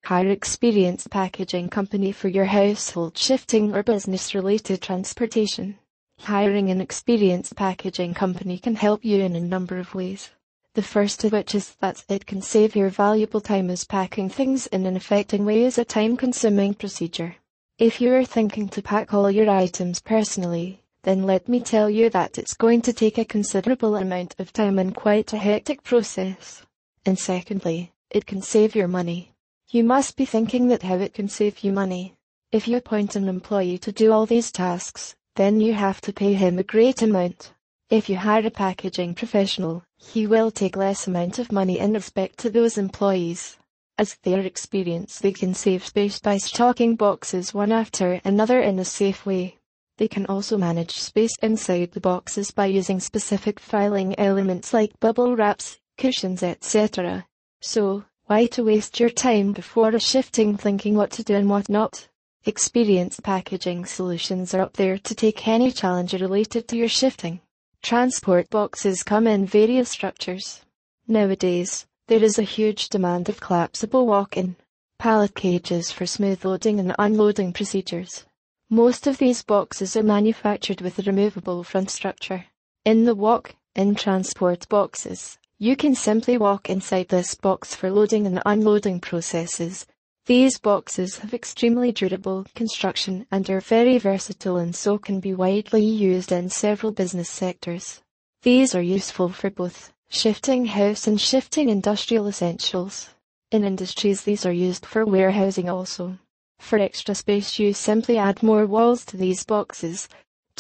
Hire experienced packaging company for your household shifting or business-related transportation. Hiring an experienced packaging company can help you in a number of ways. The first of which is that it can save your valuable time, as packing things in an effective way is a time-consuming procedure. If you are thinking to pack all your items personally, then let me tell you that it's going to take a considerable amount of time and quite a hectic process. And secondly, it can save your money. You must be thinking that how it can save you money. If you appoint an employee to do all these tasks, then you have to pay him a great amount. If you hire a packaging professional, he will take less amount of money in respect to those employees. As they are experienced, they can save space by stocking boxes one after another in a safe way. They can also manage space inside the boxes by using specific filing elements like bubble wraps, cushions, etc. So, why to waste your time before a shifting thinking what to do and what not? Experienced packaging solutions are up there to take any challenge related to your shifting. Transport boxes come in various structures. Nowadays, there is a huge demand of collapsible walk-in pallet cages for smooth loading and unloading procedures. Most of these boxes are manufactured with a removable front structure. In the walk-in transport boxes, you can simply walk inside this box for loading and unloading processes. These boxes have extremely durable construction and are very versatile, and so can be widely used in several business sectors. These are useful for both shifting house and shifting industrial essentials. In industries, these are used for warehousing also. For extra space, you simply add more walls to these boxes.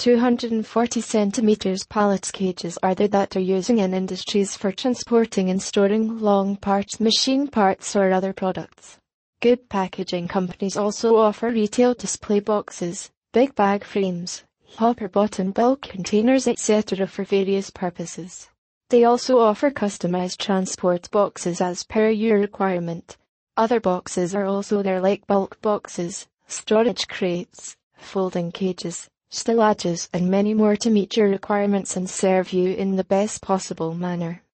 240 centimeters pallet cages are there that are using in industries for transporting and storing long parts, machine parts or other products. Good packaging companies also offer retail display boxes, big bag frames, hopper bottom bulk containers, etc. for various purposes. They also offer customized transport boxes as per your requirement. Other boxes are also there, like bulk boxes, storage crates, folding cages, stillages and many more to meet your requirements and serve you in the best possible manner.